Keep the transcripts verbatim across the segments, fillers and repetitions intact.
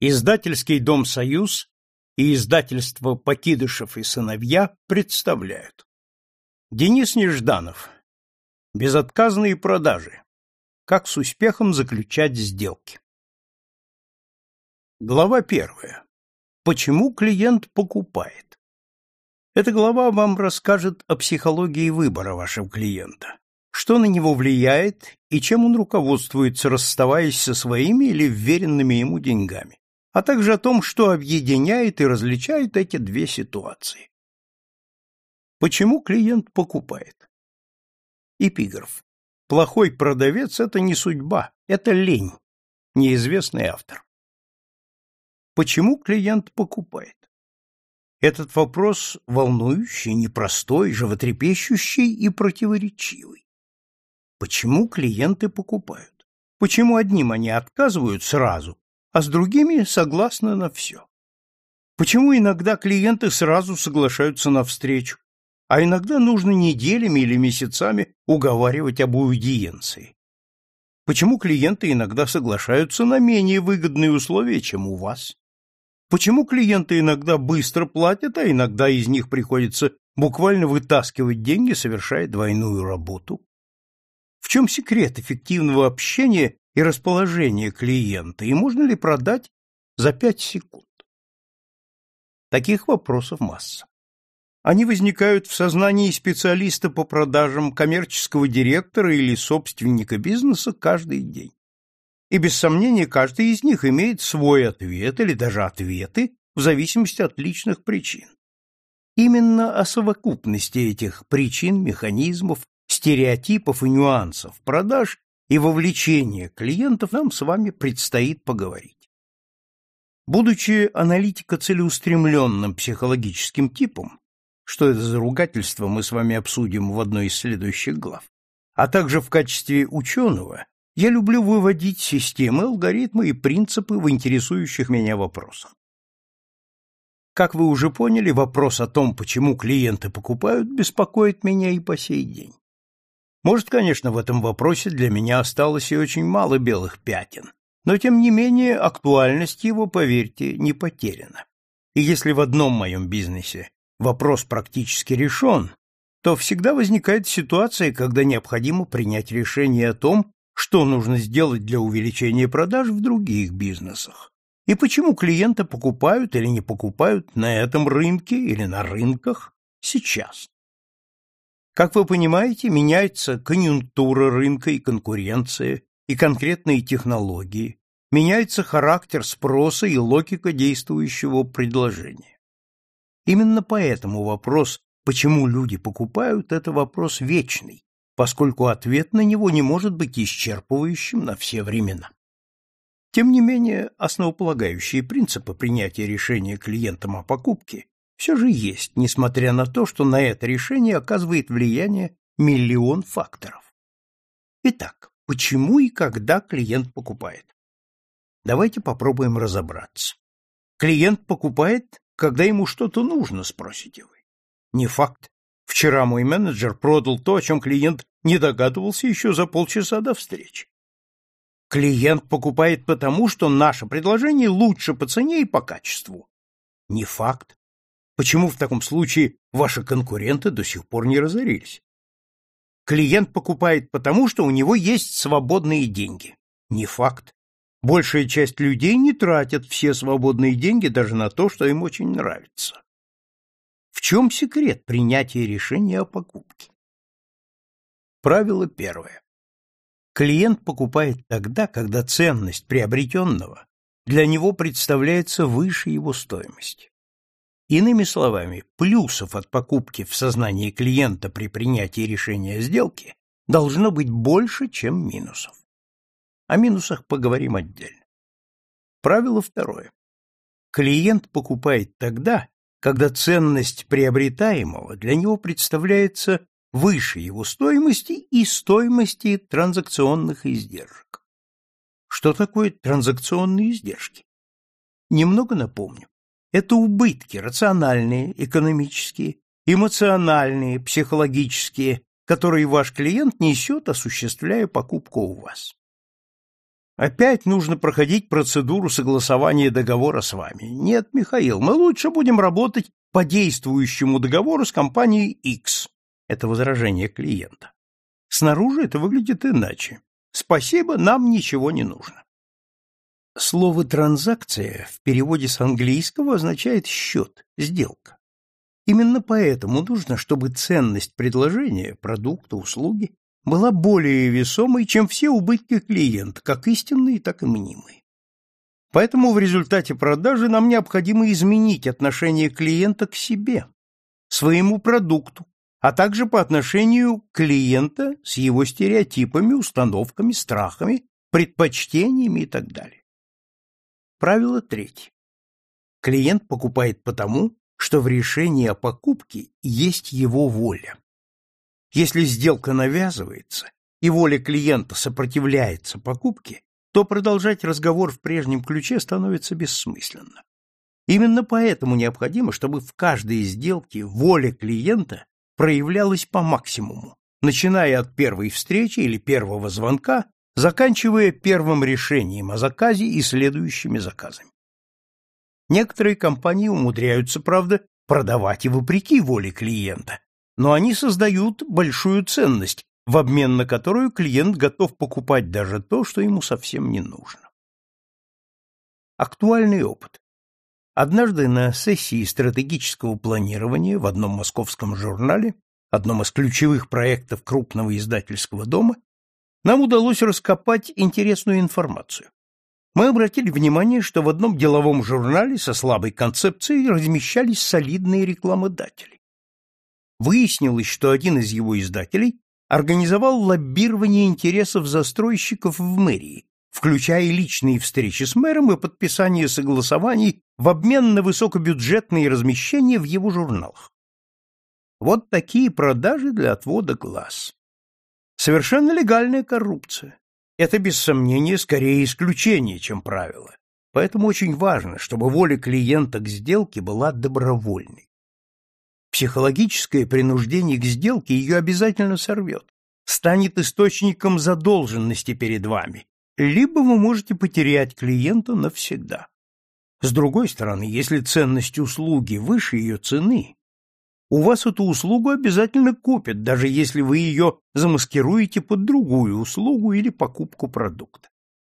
Издательский дом «Союз» и издательство «Покидышев и сыновья» представляют. Денис Нежданов. Безотказные продажи. Как с успехом заключать сделки. Глава первая. Почему клиент покупает? Эта глава вам расскажет о психологии выбора вашего клиента, что на него влияет и чем он руководствуется, расставаясь со своими или вверенными ему деньгами, а также о том, что объединяет и различает эти две ситуации. Почему клиент покупает? Эпиграф. Плохой продавец – это не судьба, это лень. Неизвестный автор. Почему клиент покупает? Этот вопрос волнующий, непростой, животрепещущий и противоречивый. Почему клиенты покупают? Почему одним они отказывают сразу, а с другими согласны на все? Почему иногда клиенты сразу соглашаются на встречу, а иногда нужно неделями или месяцами уговаривать об аудиенции? Почему клиенты иногда соглашаются на менее выгодные условия, чем у вас? Почему клиенты иногда быстро платят, а иногда из них приходится буквально вытаскивать деньги, совершая двойную работу? В чем секрет эффективного общения и расположения клиента, и можно ли продать за пять секунд? Таких вопросов масса. Они возникают в сознании специалиста по продажам, коммерческого директора или собственника бизнеса каждый день. И без сомнения, каждый из них имеет свой ответ или даже ответы в зависимости от личных причин. Именно о совокупности этих причин, механизмов, стереотипов и нюансов продаж и вовлечения клиентов нам с вами предстоит поговорить. Будучи аналитико-целеустремленным психологическим типом, что это за ругательство мы с вами обсудим в одной из следующих глав, а также в качестве ученого, я люблю выводить системы, алгоритмы и принципы в интересующих меня вопросах. Как вы уже поняли, вопрос о том, почему клиенты покупают, беспокоит меня и по сей день. Может, конечно, в этом вопросе для меня осталось и очень мало белых пятен, но, тем не менее, актуальность его, поверьте, не потеряна. И если в одном моем бизнесе вопрос практически решен, то всегда возникает ситуация, когда необходимо принять решение о том, что нужно сделать для увеличения продаж в других бизнесах, и почему клиенты покупают или не покупают на этом рынке или на рынках сейчас. Как вы понимаете, меняется конъюнктура рынка и конкуренция, и конкретные технологии, меняется характер спроса и логика действующего предложения. Именно поэтому вопрос, почему люди покупают, это вопрос вечный, поскольку ответ на него не может быть исчерпывающим на все времена. Тем не менее, основополагающие принципы принятия решения клиентом о покупке все же есть, несмотря на то, что на это решение оказывает влияние миллион факторов. Итак, почему и когда клиент покупает? Давайте попробуем разобраться. Клиент покупает, когда ему что-то нужно, спросите вы. Не факт. Вчера мой менеджер продал то, о чем клиент не догадывался еще за полчаса до встречи. Клиент покупает потому, что наше предложение лучше по цене и по качеству. Не факт. Почему в таком случае ваши конкуренты до сих пор не разорились? Клиент покупает потому, что у него есть свободные деньги. Не факт. Большая часть людей не тратят все свободные деньги даже на то, что им очень нравится. В чем секрет принятия решения о покупке? Правило первое. Клиент покупает тогда, когда ценность приобретенного для него представляется выше его стоимости. Иными словами, плюсов от покупки в сознании клиента при принятии решения о сделке должно быть больше, чем минусов. О минусах поговорим отдельно. Правило второе. Клиент покупает тогда, когда ценность приобретаемого для него представляется выше его стоимости и стоимости транзакционных издержек. Что такое транзакционные издержки? Немного напомню. Это убытки рациональные, экономические, эмоциональные, психологические, которые ваш клиент несет, осуществляя покупку у вас. Опять нужно проходить процедуру согласования договора с вами. Нет, Михаил, мы лучше будем работать по действующему договору с компанией X. Это возражение клиента. Снаружи это выглядит иначе. Спасибо, нам ничего не нужно. Слово «транзакция» в переводе с английского означает «счет», «сделка». Именно поэтому нужно, чтобы ценность предложения, продукта, услуги была более весомой, чем все убытки клиента, как истинные, так и мнимые. Поэтому в результате продажи нам необходимо изменить отношение клиента к себе, своему продукту, а также по отношению клиента с его стереотипами, установками, страхами, предпочтениями и так далее. Правило третье. Клиент покупает потому, что в решении о покупке есть его воля. Если сделка навязывается, и воля клиента сопротивляется покупке, то продолжать разговор в прежнем ключе становится бессмысленно. Именно поэтому необходимо, чтобы в каждой сделке воля клиента проявлялась по максимуму, начиная от первой встречи или первого звонка, заканчивая первым решением о заказе и следующими заказами. Некоторые компании умудряются, правда, продавать и вопреки воле клиента, но они создают большую ценность, в обмен на которую клиент готов покупать даже то, что ему совсем не нужно. Актуальный опыт. Однажды на сессии стратегического планирования в одном московском журнале, одном из ключевых проектов крупного издательского дома, нам удалось раскопать интересную информацию. Мы обратили внимание, что в одном деловом журнале со слабой концепцией размещались солидные рекламодатели. Выяснилось, что один из его издателей организовал лоббирование интересов застройщиков в мэрии, включая личные встречи с мэром и подписание согласований в обмен на высокобюджетные размещения в его журналах. Вот такие продажи для отвода глаз. Совершенно легальная коррупция. Это, без сомнения, скорее исключение, чем правило. Поэтому очень важно, чтобы воля клиента к сделке была добровольной. Психологическое принуждение к сделке ее обязательно сорвет, станет источником задолженности перед вами, либо вы можете потерять клиента навсегда. С другой стороны, если ценность услуги выше ее цены, у вас эту услугу обязательно купят, даже если вы ее замаскируете под другую услугу или покупку продукта.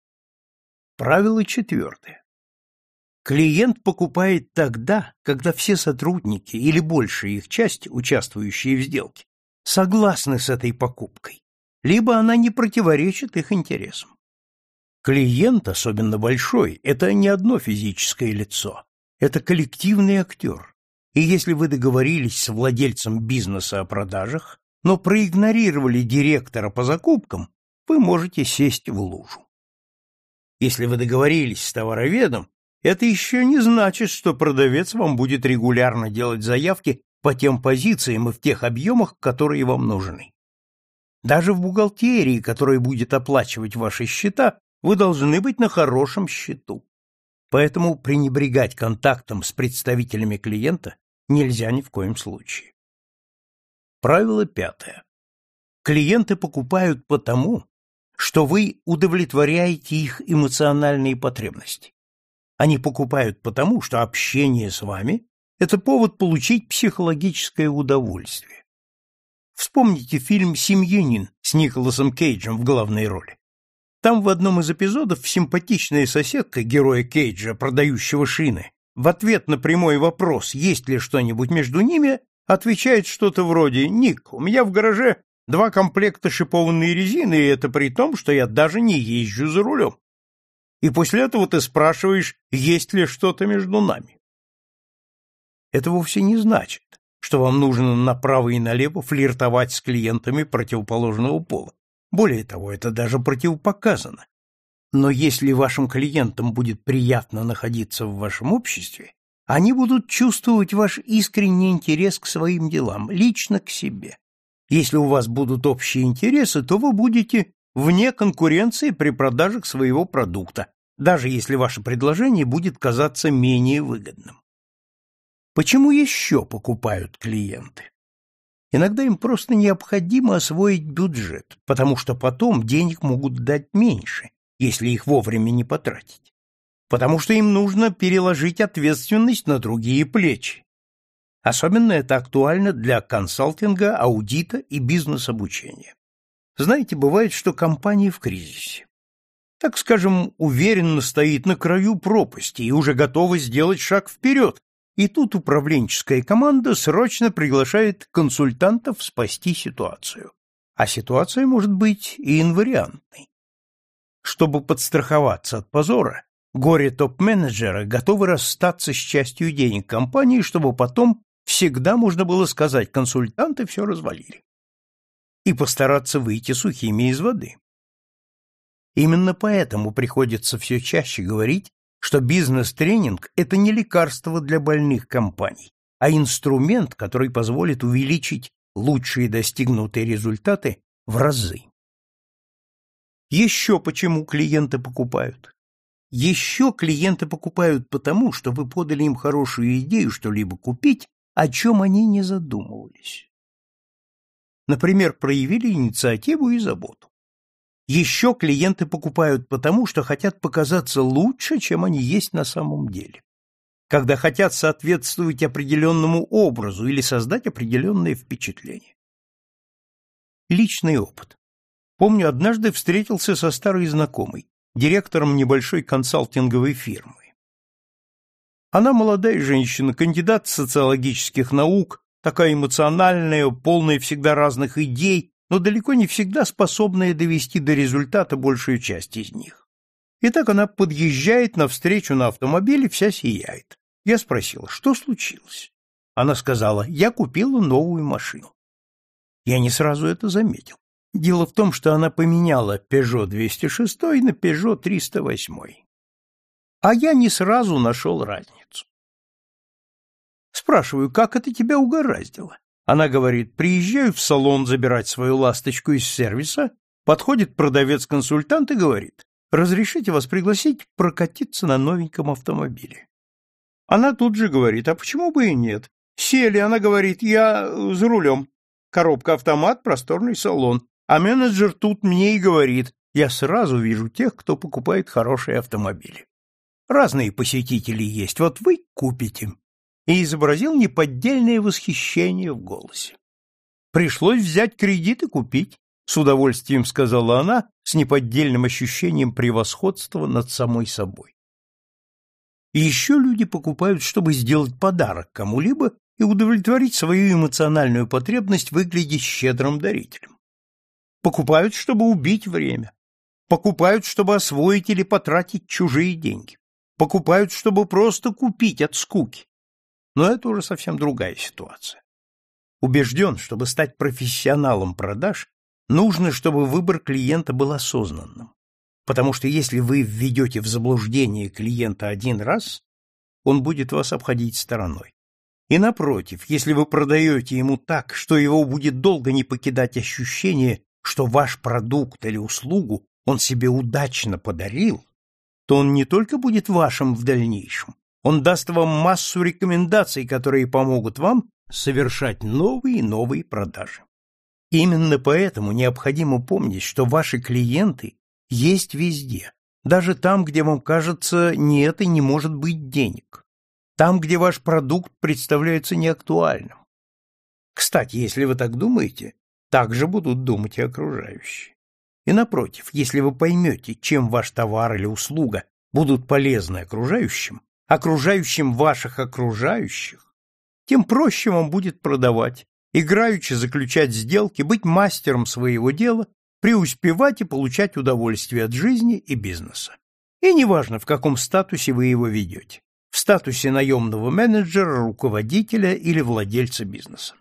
Правило четвертое. Клиент покупает тогда, когда все сотрудники или большая их часть, участвующие в сделке, согласны с этой покупкой, либо она не противоречит их интересам. Клиент, особенно большой, это не одно физическое лицо, это коллективный актер. И если вы договорились с владельцем бизнеса о продажах, но проигнорировали директора по закупкам, вы можете сесть в лужу. Если вы договорились с товароведом, это еще не значит, что продавец вам будет регулярно делать заявки по тем позициям и в тех объемах, которые вам нужны. Даже в бухгалтерии, которая будет оплачивать ваши счета, вы должны быть на хорошем счету. Поэтому пренебрегать контактом с представителями клиента нельзя ни в коем случае. Правило пятое. Клиенты покупают потому, что вы удовлетворяете их эмоциональные потребности. Они покупают потому, что общение с вами – это повод получить психологическое удовольствие. Вспомните фильм «Семьянин» с Николасом Кейджем в главной роли. Там в одном из эпизодов симпатичная соседка героя Кейджа, продающего шины, в ответ на прямой вопрос, есть ли что-нибудь между ними, отвечает что-то вроде «Ник, у меня в гараже два комплекта шипованной резины, и это при том, что я даже не езжу за рулем. И после этого ты спрашиваешь, есть ли что-то между нами». Это вовсе не значит, что вам нужно направо и налево флиртовать с клиентами противоположного пола. Более того, это даже противопоказано. Но если вашим клиентам будет приятно находиться в вашем обществе, они будут чувствовать ваш искренний интерес к своим делам, лично к себе. Если у вас будут общие интересы, то вы будете вне конкуренции при продажах своего продукта, даже если ваше предложение будет казаться менее выгодным. Почему еще покупают клиенты? Иногда им просто необходимо освоить бюджет, потому что потом денег могут дать меньше, если их вовремя не потратить. Потому что им нужно переложить ответственность на другие плечи. Особенно это актуально для консалтинга, аудита и бизнес-обучения. Знаете, бывает, что компания в кризисе. Так скажем, уверенно стоит на краю пропасти и уже готова сделать шаг вперед, и тут управленческая команда срочно приглашает консультантов спасти ситуацию. А ситуация может быть и инвариантной. Чтобы подстраховаться от позора, горе топ-менеджеры готовы расстаться с частью денег компании, чтобы потом всегда можно было сказать: консультанты все развалили, и постараться выйти сухими из воды. Именно поэтому приходится все чаще говорить, что бизнес-тренинг – это не лекарство для больных компаний, а инструмент, который позволит увеличить лучшие достигнутые результаты в разы. Еще почему клиенты покупают? Еще клиенты покупают потому, что вы подали им хорошую идею что-либо купить, о чем они не задумывались. Например, проявили инициативу и заботу. Еще клиенты покупают потому, что хотят показаться лучше, чем они есть на самом деле. Когда хотят соответствовать определенному образу или создать определенное впечатление. Личный опыт. Помню, однажды встретился со старой знакомой, директором небольшой консалтинговой фирмы. Она молодая женщина, кандидат социологических наук, такая эмоциональная, полная всегда разных идей, но далеко не всегда способная довести до результата большую часть из них. И так она подъезжает навстречу на автомобиле, вся сияет. Я спросил, что случилось? Она сказала: я купила новую машину. Я не сразу это заметил. Дело в том, что она поменяла Пежо двести шесть на Пежо триста восемь. А я не сразу нашел разницу. Спрашиваю, как это тебя угораздило? Она говорит: приезжаю в салон забирать свою ласточку из сервиса, подходит продавец-консультант и говорит: разрешите вас пригласить прокатиться на новеньком автомобиле. Она тут же говорит: а почему бы и нет? Сели, она говорит: я за рулем. Коробка-автомат, просторный салон. А менеджер тут мне и говорит: я сразу вижу тех, кто покупает хорошие автомобили. Разные посетители есть, вот вы купите. И изобразил неподдельное восхищение в голосе. Пришлось взять кредит и купить, с удовольствием сказала она, с неподдельным ощущением превосходства над самой собой. И еще люди покупают, чтобы сделать подарок кому-либо и удовлетворить свою эмоциональную потребность выглядеть щедрым дарителем. Покупают, чтобы убить время. Покупают, чтобы освоить или потратить чужие деньги. Покупают, чтобы просто купить от скуки. Но это уже совсем другая ситуация. Убежден, чтобы стать профессионалом продаж, нужно, чтобы выбор клиента был осознанным. Потому что если вы введете в заблуждение клиента один раз, он будет вас обходить стороной. И напротив, если вы продаете ему так, что его будет долго не покидать ощущение, что ваш продукт или услугу он себе удачно подарил, то он не только будет вашим в дальнейшем, он даст вам массу рекомендаций, которые помогут вам совершать новые и новые продажи. Именно поэтому необходимо помнить, что ваши клиенты есть везде, даже там, где вам кажется, нет и не может быть денег, там, где ваш продукт представляется неактуальным. Кстати, если вы так думаете, так же будут думать и окружающие. И напротив, если вы поймете, чем ваш товар или услуга будут полезны окружающим, окружающим ваших окружающих, тем проще вам будет продавать, играючи заключать сделки, быть мастером своего дела, преуспевать и получать удовольствие от жизни и бизнеса. И неважно, в каком статусе вы его ведете, в статусе наемного менеджера, руководителя или владельца бизнеса.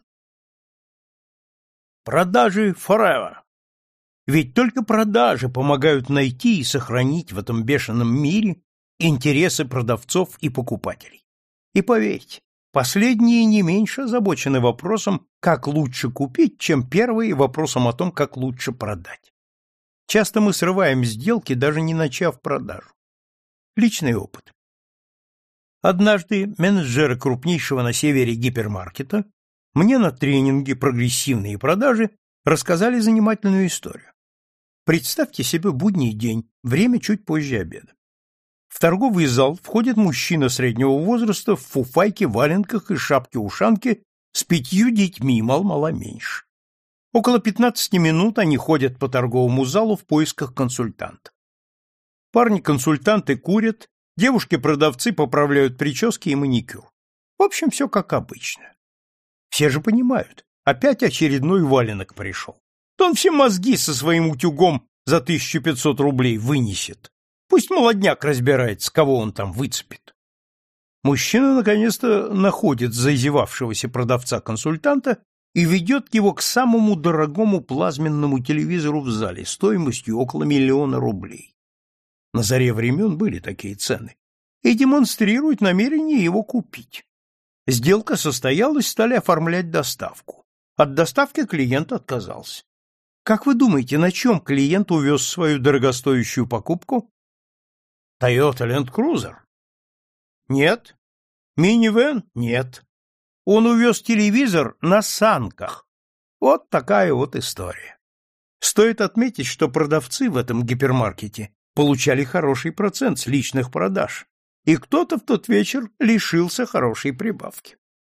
Продажи forever. Ведь только продажи помогают найти и сохранить в этом бешеном мире интересы продавцов и покупателей. И поверьте, последние не меньше озабочены вопросом, как лучше купить, чем первые вопросом о том, как лучше продать. Часто мы срываем сделки, даже не начав продажу. Личный опыт. Однажды менеджеры крупнейшего на севере гипермаркета мне на тренинге «Прогрессивные продажи» рассказали занимательную историю. Представьте себе будний день, время чуть позже обеда. В торговый зал входит мужчина среднего возраста в фуфайке, валенках и шапке-ушанке с пятью детьми, мал-мало меньше. Около пятнадцати минут они ходят по торговому залу в поисках консультанта. Парни-консультанты курят, девушки-продавцы поправляют прически и маникюр. В общем, все как обычно. Все же понимают, опять очередной валенок пришел. То он все мозги со своим утюгом за тысячу пятьсот рублей вынесет. Пусть молодняк разбирается, кого он там выцепит. Мужчина наконец-то находит зазевавшегося продавца-консультанта и ведет его к самому дорогому плазменному телевизору в зале стоимостью около миллиона рублей. На заре времен были такие цены. И демонстрирует намерение его купить. Сделка состоялась, стали оформлять доставку. От доставки клиент отказался. Как вы думаете, на чем клиент увез свою дорогостоящую покупку? Toyota Land Cruiser? Нет. Минивэн? Нет. Он увез телевизор на санках. Вот такая вот история. Стоит отметить, что продавцы в этом гипермаркете получали хороший процент с личных продаж, и кто-то в тот вечер лишился хорошей прибавки.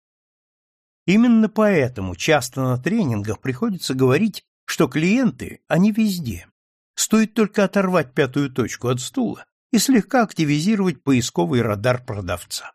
Именно поэтому часто на тренингах приходится говорить, что клиенты, они везде. Стоит только оторвать пятую точку от стула и слегка активизировать поисковый радар продавца.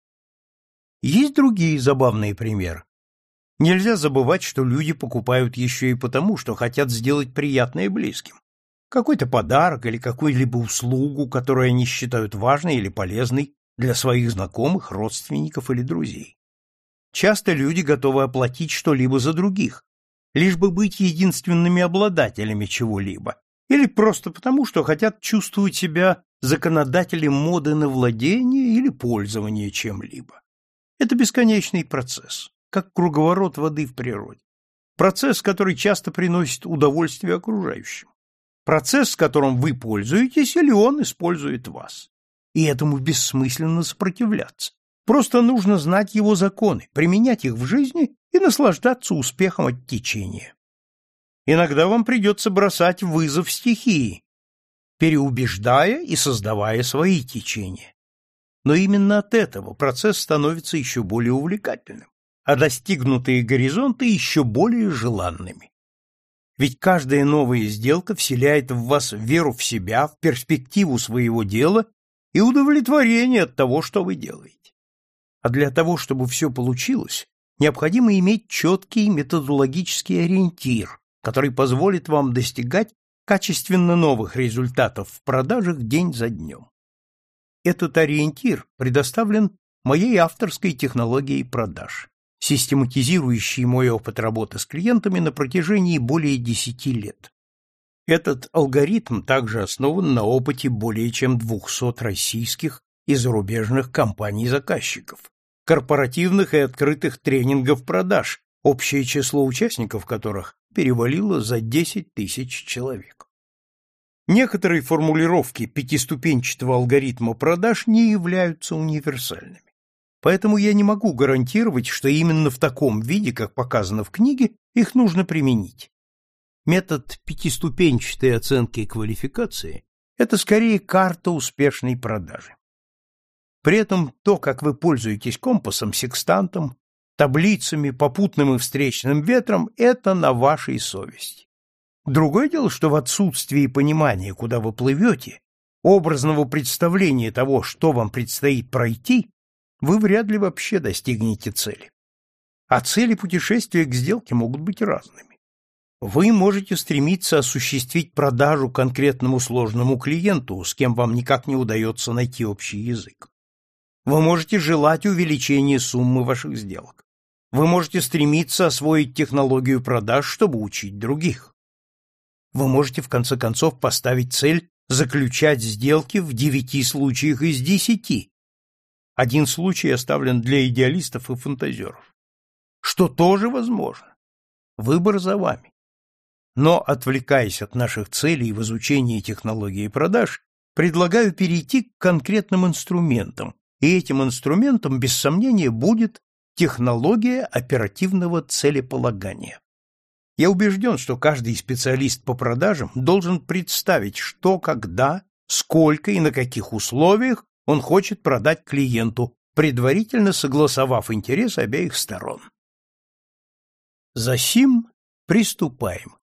Есть другие забавные примеры. Нельзя забывать, что люди покупают еще и потому, что хотят сделать приятное близким. Какой-то подарок или какую-либо услугу, которую они считают важной или полезной для своих знакомых, родственников или друзей. Часто люди готовы оплатить что-либо за других, лишь бы быть единственными обладателями чего-либо, или просто потому, что хотят чувствовать себя законодателем моды на владение или пользование чем-либо. Это бесконечный процесс, как круговорот воды в природе. Процесс, который часто приносит удовольствие окружающим. Процесс, с которым вы пользуетесь, или он использует вас. И этому бессмысленно сопротивляться. Просто нужно знать его законы, применять их в жизни и наслаждаться успехом от течения. Иногда вам придется бросать вызов стихии, переубеждая и создавая свои течения. Но именно от этого процесс становится еще более увлекательным, а достигнутые горизонты еще более желанными. Ведь каждая новая сделка вселяет в вас веру в себя, в перспективу своего дела и удовлетворение от того, что вы делаете. А для того, чтобы все получилось, необходимо иметь четкий методологический ориентир, который позволит вам достигать качественно новых результатов в продажах день за днем. Этот ориентир предоставлен моей авторской технологией продаж, систематизирующей мой опыт работы с клиентами на протяжении более десяти лет. Этот алгоритм также основан на опыте более чем двухсот российских и зарубежных компаний-заказчиков, корпоративных и открытых тренингов продаж, общее число участников которых перевалило за десять тысяч человек. Некоторые формулировки пятиступенчатого алгоритма продаж не являются универсальными. Поэтому я не могу гарантировать, что именно в таком виде, как показано в книге, их нужно применить. Метод пятиступенчатой оценки квалификации – это скорее карта успешной продажи. При этом то, как вы пользуетесь компасом, секстантом, таблицами, попутным и встречным ветром – это на вашей совести. Другое дело, что в отсутствии понимания, куда вы плывете, образного представления того, что вам предстоит пройти, вы вряд ли вообще достигнете цели. А цели путешествия к сделке могут быть разными. Вы можете стремиться осуществить продажу конкретному сложному клиенту, с кем вам никак не удается найти общий язык. Вы можете желать увеличения суммы ваших сделок. Вы можете стремиться освоить технологию продаж, чтобы учить других. Вы можете, в конце концов, поставить цель заключать сделки в девяти случаях из десяти. Один случай оставлен для идеалистов и фантазеров. Что тоже возможно. Выбор за вами. Но, отвлекаясь от наших целей в изучении технологии продаж, предлагаю перейти к конкретным инструментам, и этим инструментом, без сомнения, будет технология оперативного целеполагания. Я убежден, что каждый специалист по продажам должен представить, что, когда, сколько и на каких условиях он хочет продать клиенту, предварительно согласовав интересы обеих сторон. Засим приступаем.